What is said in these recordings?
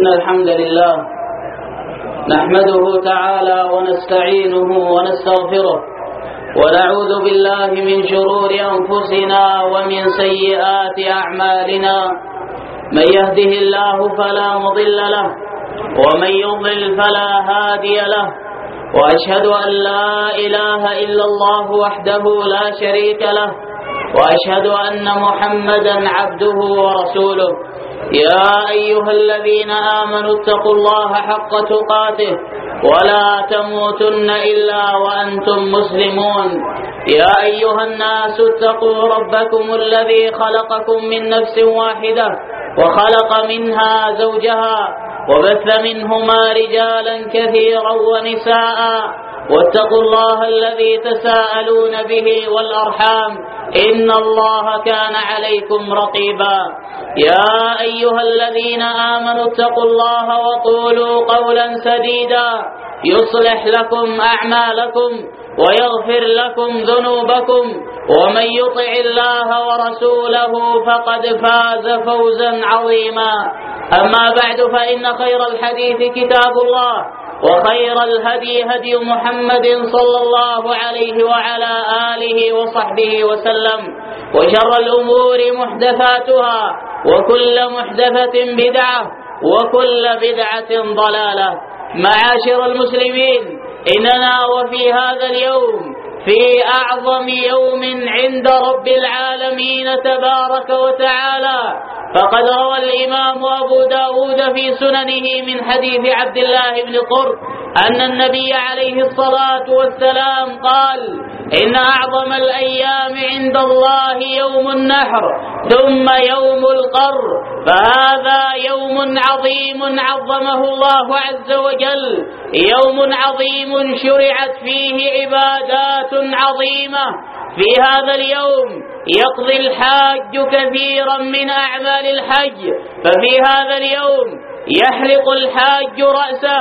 إن الحمد لله نحمده تعالى ونستعينه ونستغفره ونعوذ بالله من شرور أنفسنا ومن سيئات أعمالنا. من يهده الله فلا مضل له ومن يضلل فلا هادي له، وأشهد أن لا إله إلا الله وحده لا شريك له، وأشهد أن محمدا عبده ورسوله. يا أيها الذين آمنوا اتقوا الله حق تقاته ولا تموتن إلا وأنتم مسلمون. يا أيها الناس اتقوا ربكم الذي خلقكم من نفس واحدة وخلق منها زوجها وبث منهما رجالا كثيرا ونساء، واتقوا الله الذي تساءلون به والأرحام إن الله كان عليكم رقيبا. يا أيها الذين آمنوا اتقوا الله وقولوا قولا سديدا يصلح لكم أعمالكم ويغفر لكم ذنوبكم، ومن يطع الله ورسوله فقد فاز فوزا عظيما. أما بعد، فإن خير الحديث كتاب الله، وخير الهدي هدي محمد صلى الله عليه وعلى آله وصحبه وسلم، وشر الأمور محدثاتها، وكل محدثة بدعة، وكل بدعة ضلالة. معاشر المسلمين، إننا وفي هذا اليوم في أعظم يوم عند رب العالمين تبارك وتعالى، فقد روى الإمام أبو داود في سننه من حديث عبد الله بن قرب أن النبي عليه الصلاة والسلام قال: إن أعظم الأيام عند الله يوم النحر ثم يوم القر، فهذا يوم عظيم عظمه الله عز وجل، يوم عظيم شرعت فيه عبادات عظيمة. في هذا اليوم يقضي الحاج كثيرا من أعمال الحج، ففي هذا اليوم يحلق الحاج رأسه،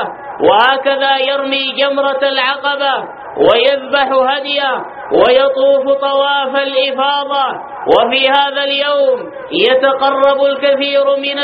وهكذا يرمي جمرة العقبة ويذبح هديه ويطوف طواف الإفاضة. وفي هذا اليوم يتقرب الكثير من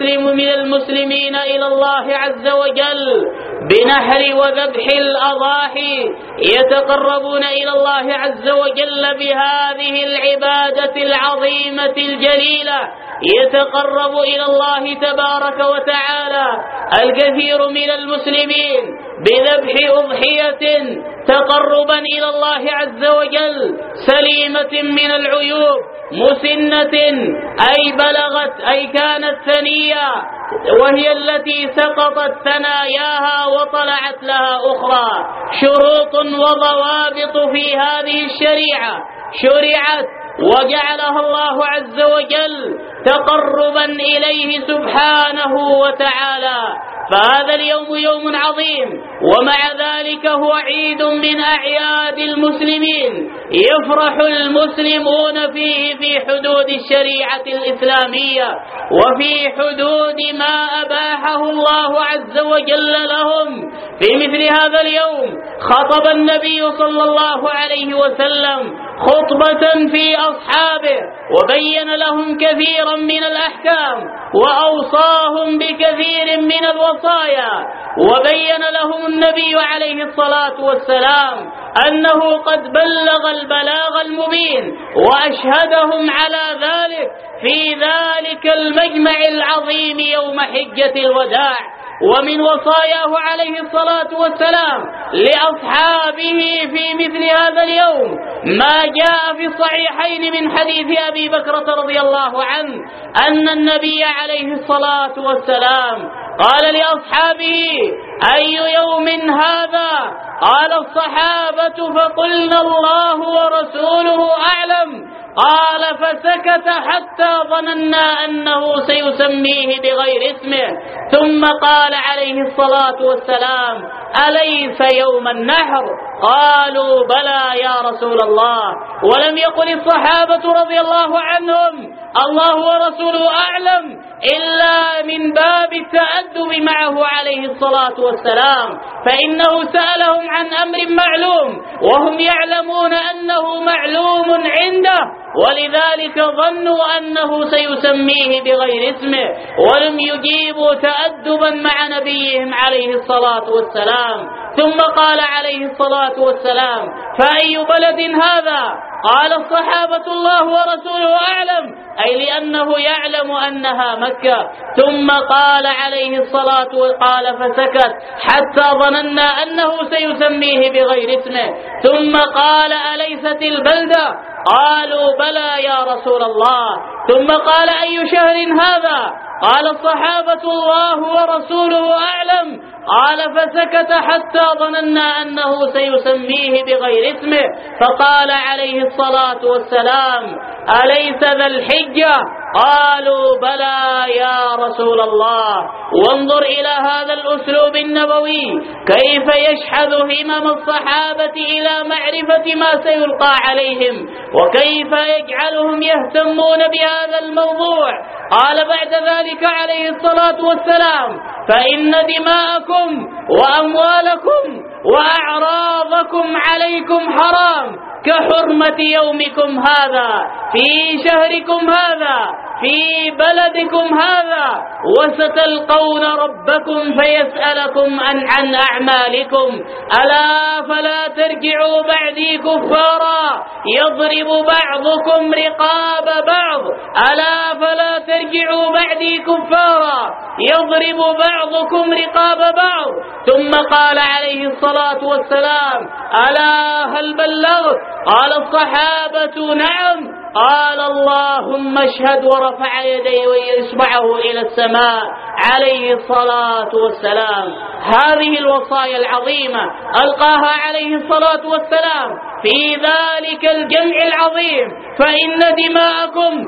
المسلمين إلى الله عز وجل بنحر وذبح الأضاحي، يتقربون إلى الله عز وجل بهذه العبادة العظيمة الجليلة، يتقرب إلى الله تبارك وتعالى الكثير من المسلمين بذبح أضحية تقربا إلى الله عز وجل سليمة من العيوب، مسنة أي بلغت أي كانت ثنية، وهي التي سقطت ثناياها وطلعت لها أخرى. شروط وضوابط في هذه الشريعة شرعت وجعلها الله عز وجل تقربا إليه سبحانه وتعالى. فهذا اليوم يوم عظيم، ومع ذلك هو عيد من أعياد المسلمين، يفرح المسلمون فيه في حدود الشريعة الإسلامية وفي حدود ما أباحه الله عز وجل لهم. في مثل هذا اليوم خطب النبي صلى الله عليه وسلم خطبة في أصحابه، وبين لهم كثيرا من الأحكام، وأوصاهم بكثير من الوصايا، وبين لهم النبي عليه الصلاة والسلام أنه قد بلغ البلاغ المبين، وأشهدهم على ذلك في ذلك المجمع العظيم يوم حجة الوداع. ومن وصاياه عليه الصلاة والسلام لأصحابه في مثل هذا اليوم ما جاء في الصحيحين من حديث أبي بكرة رضي الله عنه أن النبي عليه الصلاة والسلام قال لأصحابه: أي يوم هذا؟ قال الصحابة: فقلنا الله ورسوله أعلم. قال: فسكت حتى ظننا أنه سيسميه بغير اسمه، ثم قال عليه الصلاة والسلام: أليس يوم النحر؟ قالوا: بلى يا رسول الله. ولم يقل الصحابة رضي الله عنهم الله ورسوله أعلم إلا من باب التأدب التأدب معه عليه الصلاة والسلام، فإنه سألهم عن أمر معلوم وهم يعلمون أنه معلوم عنده، ولذلك ظنوا أنه سيسميه بغير اسمه، ولم يجيبوا تأدبا مع نبيهم عليه الصلاة والسلام. ثم قال عليه الصلاة والسلام: فأي بلد هذا؟ قال الصحابة: الله ورسوله أعلم، أي لأنه يعلم أنها مكة. ثم قال عليه الصلاة والسلام: فسكت حتى ظننا أنه سيسميه بغير اسمه. ثم قال: أليست البلدة؟ قالوا: بلى يا رسول الله. ثم قال: أي شهر هذا؟ قال الصحابة: الله ورسوله أعلم. قال: فسكت حتى ظننا أنه سيسميه بغير اسمه. فقال عليه الصلاة والسلام: أليس ذا الحجة؟ قالوا: بلى يا رسول الله. وانظر إلى هذا الأسلوب النبوي كيف يشحذ همم الصحابة إلى معرفة ما سيلقى عليهم، وكيف يجعلهم يهتمون بهذا الموضوع. قال بعد ذلك عليه الصلاة والسلام: فإن دماءكم وأموالكم وأعراضكم عليكم حرام كحرمة يومكم هذا في شهركم هذا في بلدكم هذا، وستلقون ربكم فيسألكم عن أعمالكم. ألا فلا ترجعوا بعدي كفارا يضرب بعضكم رقاب بعض. ألا فلا ترجعوا بعدي كفارا يضرب بعضكم رقاب بعض. ثم قال عليه الصلاة والسلام: ألا هل بلغت؟ قال الصحابة: نعم. قال: اللهم اشهد، ورفع يديه وإصبعه إلى السماء عليه الصلاة والسلام. هذه الوصايا العظيمة ألقاها عليه الصلاة والسلام في ذلك الجمع العظيم: فإن دماءكم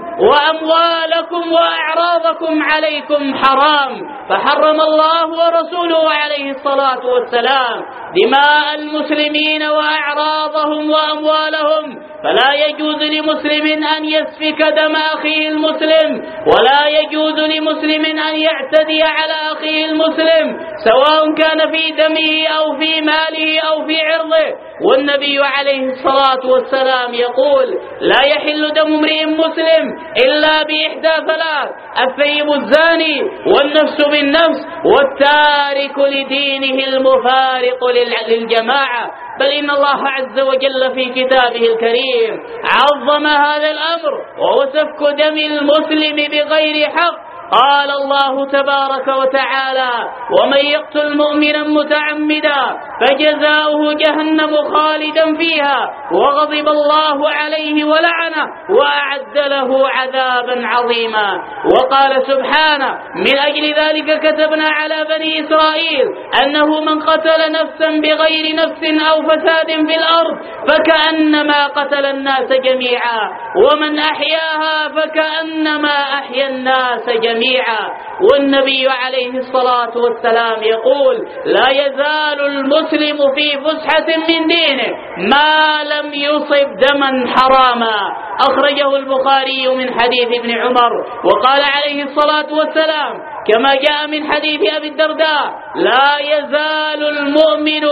وأموالكم وأعراضكم عليكم حرام. فحرم الله ورسوله عليه الصلاة والسلام دماء المسلمين وأعراضهم وأموالهم، فلا يجوز لمسلم أن يسفك دم أخيه المسلم، ولا يجوز لمسلم أن يعتدي على أخيه المسلم، سواء كان في دمه أو في ماله أو في عرضه. والنبي عليه الصلاة والسلام يقول: لا يحل دم امرئ مسلم إلا بإحدى ثلاث: الثيب الزاني، والنفس بالنفس، والتارك لدينه المفارق للجماعة. بل إن الله عز وجل في كتابه الكريم عظم هذا الأمر، وهو سفك دم المسلم بغير حق. قال الله تبارك وتعالى: ومن يقتل مؤمنا متعمدا فجزاؤه جهنم خالدا فيها وغضب الله عليه ولعنه وأعد له عذابا عظيما. وقال سبحانه: من أجل ذلك كتبنا على بني إسرائيل أنه من قتل نفسا بغير نفس أو فساد في الأرض فكأنما قتل الناس جميعا، ومن أحياها فكأنما أحيا الناس جميعا. والنبي عليه الصلاة والسلام يقول: لا يزال المسلم في فسحة من دينه ما لم يصب دما حراما. أخرجه البخاري من حديث ابن عمر. وقال عليه الصلاة والسلام كما جاء من حديث أبي الدرداء: لا يزال المؤمن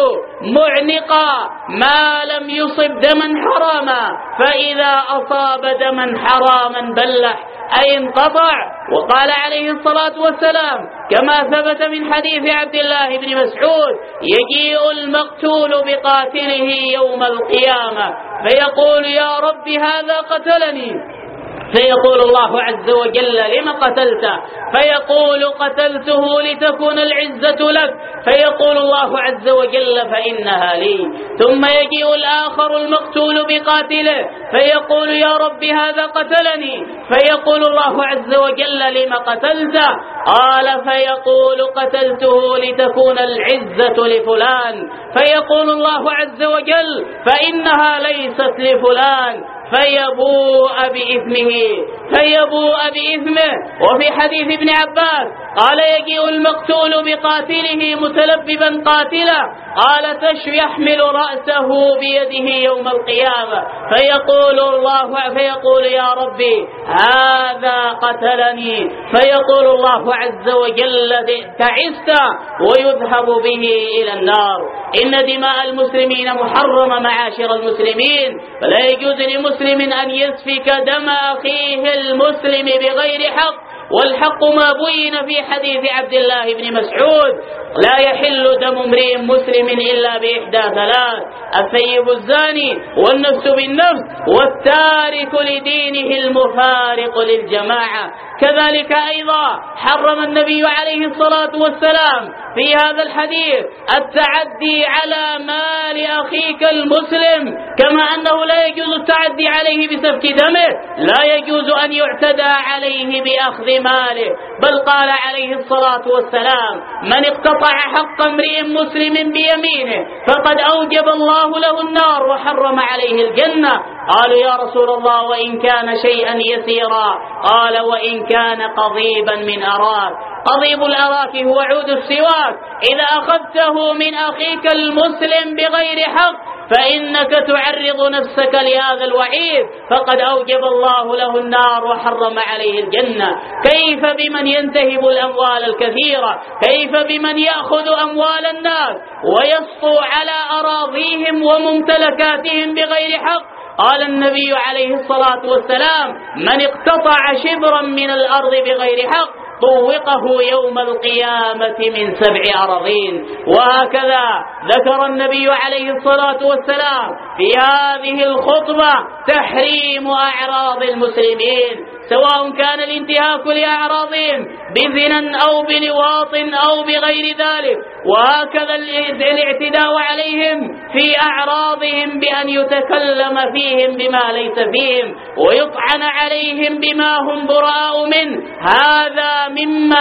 معنقا ما لم يصب دما حراما، فإذا أصاب دما حراما بلح أي انقطع. وقال عليه الصلاة والسلام كما ثبت من حديث عبد الله بن مسعود: يجيء المقتول بقاتله يوم القيامة فيقول: يا رب هذا قتلني، فيقول الله عز وجل: لم قتلته؟ فيقول: قتلته لتكون العزة لك. فيقول الله عز وجل: فإنها لي. ثم يجيء الآخر المقتول بقاتله فيقول: يا رب هذا قتلني. فيقول الله عز وجل: لم قتلته؟ قال: فيقول: قتلته لتكون العزة لفلان. فيقول الله عز وجل: فإنها ليست لفلان. فيبوء بإثمه فيبوء بإثمه. وفي حديث ابن عباس قال يجيء المقتول بقاتله متلببا قاتلا، قال يحمل رأسه بيده يوم القيامة فيقول يا ربي هذا قتلني، فيقول الله عز وجل تعست، ويذهب به إلى النار. إن دماء المسلمين محرمة معاشر المسلمين، فلا يجوز لمسلم أن يسفك دم أخيه المسلم بغير حق، والحق ما بين في حديث عبد الله بن مسعود: لا يحل دم امرئ مسلم إلا بإحدى ثلاث: الثيب الزاني، والنفس بالنفس، والتارك لدينه المفارق للجماعة. كذلك أيضا حرم النبي عليه الصلاة والسلام في هذا الحديث التعدي على مال أخيك المسلم، كما أنه لا يجوز التعدي عليه بسفك دمه، لا يجوز أن يعتدى عليه بأخذ ماله، بل قال عليه الصلاة والسلام: من اقتطع حق امرئ مسلم بيمينه فقد أوجب الله له النار وحرم عليه الجنة. قالوا: يا رسول الله وإن كان شيئا يسيرا؟ قال: وإن كان قضيبا من أراك. قضيب الأراك هو عود السواك، إذا أخذته من أخيك المسلم بغير حق فإنك تعرض نفسك لهذا الوعيد، فقد أوجب الله له النار وحرم عليه الجنة. كيف بمن ينتهب الأموال الكثيرة؟ كيف بمن يأخذ أموال الناس ويسطو على أراضيهم وممتلكاتهم بغير حق؟ قال النبي عليه الصلاة والسلام: من اقتطع شبرا من الأرض بغير حق طوقه يوم القيامة من 7 أراضين. وهكذا ذكر النبي عليه الصلاة والسلام في هذه الخطبة تحريم أعراض المسلمين، سواء كان الانتهاك لأعراضهم بزنا أو بلواط أو بغير ذلك، وهكذا الاعتداء عليهم في أعراضهم بأن يتكلم فيهم بما ليس فيهم ويطعن عليهم بما هم براء منه. هذا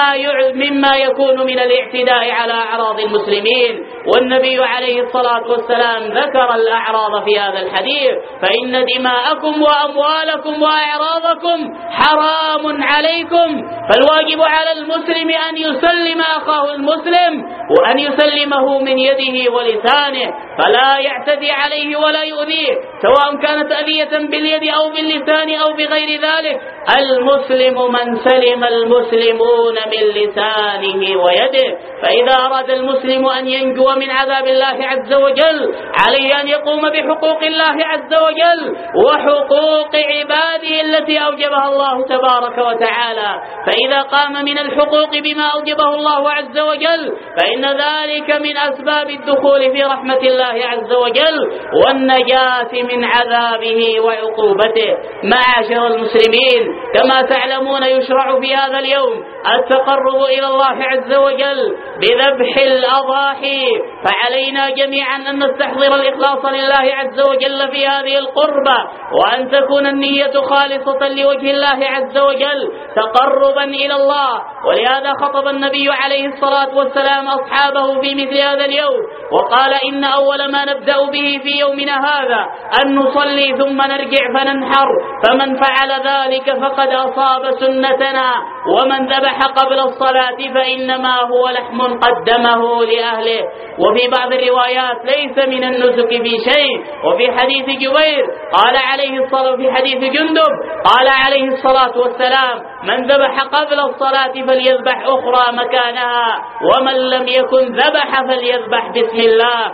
مما يكون من الاعتداء على أعراض المسلمين. والنبي عليه الصلاة والسلام ذكر الأعراض في هذا الحديث: فإن دماءكم وأموالكم وأعراضكم حرام عليكم. فالواجب على المسلم أن يسلم أخاه المسلم، وأن يسلمه من يده ولسانه، فلا يعتدي عليه ولا يؤذيه، سواء كانت أذية باليد أو باللسان أو بغير ذلك. المسلم من سلم المسلمون من لسانه ويده. فإذا أراد المسلم أن ينجو من عذاب الله عز وجل عليه أن يقوم بحقوق الله عز وجل وحقوق عباده التي أوجبها الله تبارك وتعالى. فإذا قام من الحقوق بما أوجبه الله عز وجل فإن ذلك من أسباب الدخول في رحمة الله عز وجل والنجاة من عذابه وعقوبته. معاشر المسلمين، كما تعلمون يشرع في هذا اليوم التقرب إلى الله عز وجل بذبح الأضاحي، فعلينا جميعا أن نستحضر الإخلاص لله عز وجل في هذه القربة، وأن تكون النية خالصة لوجه الله عز وجل تقربا إلى الله. ولهذا خطب النبي عليه الصلاة والسلام أصحابه في مثل هذا اليوم وقال: إن أول ما نبدأ به في يومنا هذا أن نصلي ثم نرجع فننحر، فمن فعل ذلك فقد أصاب سنتنا، ومن ذبح قبل الصلاة فإنما هو لحم قدمه لأهله. وفي بعض الروايات: ليس من النسك في شيء. وفي حديث جبير قال عليه الصلاة، في حديث جندب قال عليه الصلاة والسلام: من ذبح قبل الصلاة فليذبح أخرى مكانها، ومن لم يكن ذبح فليذبح بسم الله.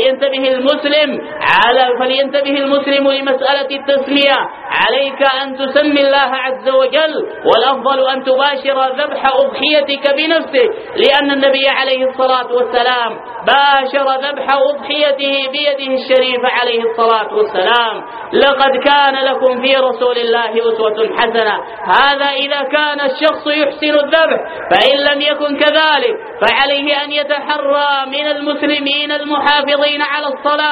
فلينتبه المسلم لمسألة التسمية. عليك أن تسمي الله عز وجل، والأفضل أن تباشر ذبح أضحيتك بنفسك، لأن النبي عليه الصلاة والسلام باشر ذبح أضحيته بيده الشريفة عليه الصلاة والسلام. لقد كان لكم في رسول الله أسوة حسنة. هذا إذا كان الشخص يحسن الذبح، فإن لم يكن كذلك فعليه أن يتحرى من المسلمين المحافظين على الصلاة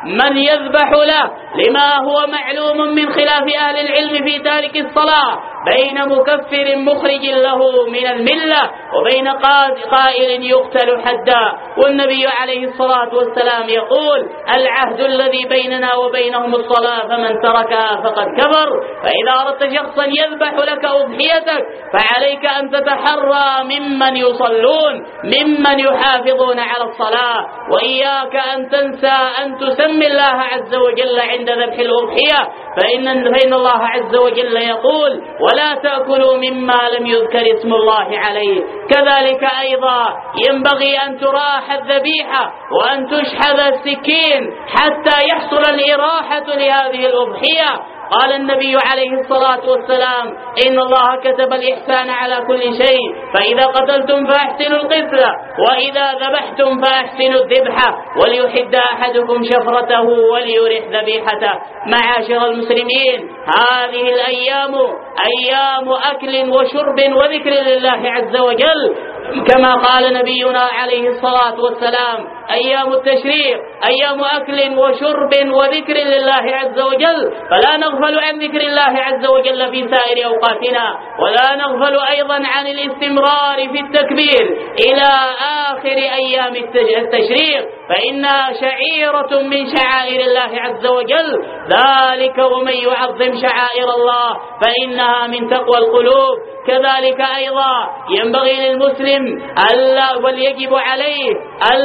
من يذبح له لما هو معلوم من خلاف أهل العلم في تارك الصلاة بين مكفر مخرج له من الملة وبين قائل يقتل حدا. والنبي عليه الصلاة والسلام يقول: العهد الذي بيننا وبينهم الصلاة فمن تركها فقد كفر. فإذا أردت شخصا يذبح لك أضحيتك فعليك أن تتحرى ممن يصلون، ممن يحافظون على الصلاة، وإياك أن تنسى أن تسمي الله عز وجل عند ذبح الأضحية، فإن الله عز وجل يقول: ولا تأكلوا مما لم يذكر اسم الله عليه. كذلك أيضا ينبغي أن تراح الذبيحة وأن تشحذ السكين حتى يحصل الإراحة لهذه الأضحية. قال النبي عليه الصلاة والسلام: إن الله كتب الإحسان على كل شيء، فإذا قتلتم فأحسنوا القتلة، وإذا ذبحتم فأحسنوا الذبحة، وليحد أحدكم شفرته وليرح ذبيحته. معاشر المسلمين، هذه الأيام أيام أكل وشرب وذكر لله عز وجل، كما قال نبينا عليه الصلاة والسلام: أيام التشريق أيام أكل وشرب وذكر لله عز وجل، فلا نغفل عن ذكر الله عز وجل في سائر أوقاتنا، ولا نغفل أيضا عن الاستمرار في التكبير إلى آخر أيام التشريق، فإنها شعيرة من شعائر الله عز وجل. ذلك ومن يعظم شعائر الله فإنها من تقوى القلوب. كذلك أيضا ينبغي للمسلم وليجب عليه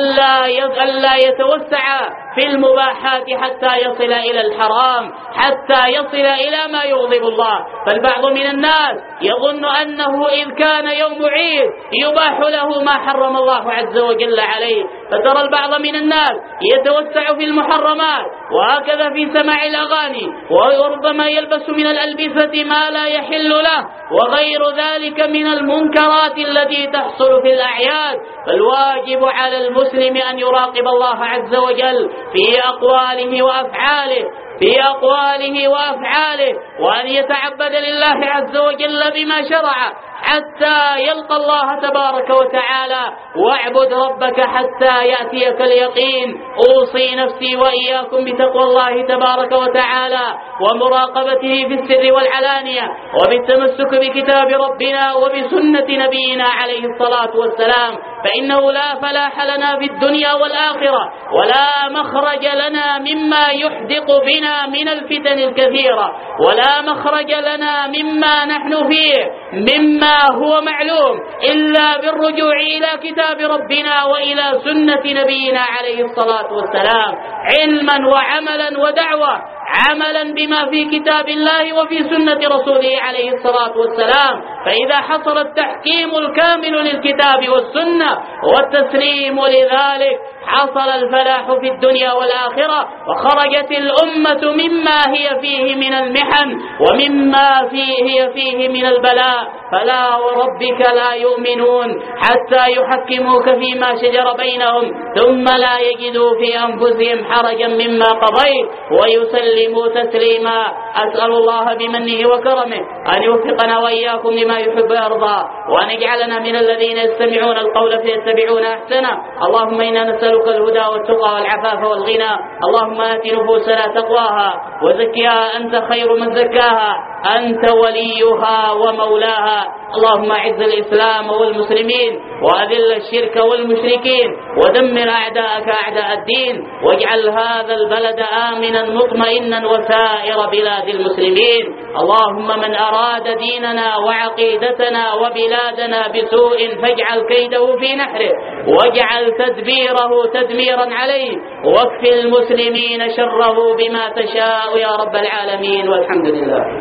ألا يتوسع في المباحات حتى يصل إلى الحرام، حتى يصل إلى ما يغضب الله. فالبعض من الناس يظن أنه إذ كان يوم عيد يباح له ما حرم الله عز وجل عليه، فترى البعض من الناس يتوسع في المحرمات، وهكذا في سماع الأغاني، وربما يلبس من الألبسة ما لا يحل له، وغير ذلك من المنكرات التي تحصل في الأعياد. فالواجب على المسلم أن يراقب الله عز وجل في أقواله وأفعاله، وأن يتعبد لله عز وجل بما شرع حتى يلقى الله تبارك وتعالى. واعبد ربك حتى يأتيك اليقين. أوصي نفسي وإياكم بتقوى الله تبارك وتعالى ومراقبته في السر والعلانية، وبالتمسك بكتاب ربنا وبسنة نبينا عليه الصلاة والسلام، فإنه لا فلاح لنا في الدنيا والآخرة، ولا مخرج لنا مما يحدق بنا من الفتن الكثيرة، ولا مخرج لنا مما نحن فيه مما هو معلوم إلا بالرجوع إلى كتاب ربنا وإلى سنة نبينا عليه الصلاة والسلام، علما وعملا ودعوة، عملا بما في كتاب الله وفي سنة رسوله عليه الصلاة والسلام. فإذا حصل التحكيم الكامل للكتاب والسنة والتسليم لذلك حصل الفلاح في الدنيا والآخرة، وخرجت الأمة مما هي فيه من المحن ومما هي فيه من البلاء. فلا وربك لا يؤمنون حتى يحكموك فيما شجر بينهم ثم لا يجدوا في أنفسهم حرجا مما قضيت ويسلموا تسليما. أسأل الله بمنه وكرمه أن يوفقنا وإياكم لما يحب ويرضى، وأن يجعلنا من الذين يستمعون القول فيتبعون أحسنه. اللهم إنا نسألك الهدى والتقى والعفاف والغنى. اللهم آت نفوسنا تقواها وزكها أنت خير من زكاها، أنت وليها ومولاها. اللهم أعز الإسلام والمسلمين وأذل الشرك والمشركين ودمر أعداءك أعداء الدين، واجعل هذا البلد آمنا مطمئنا وسائر بلاد المسلمين. اللهم من أراد ديننا وعقيدتنا وبلادنا بسوء فاجعل كيده في نحره، واجعل تدبيره تدميرا عليه، واكف المسلمين شره بما تشاء يا رب العالمين، والحمد لله.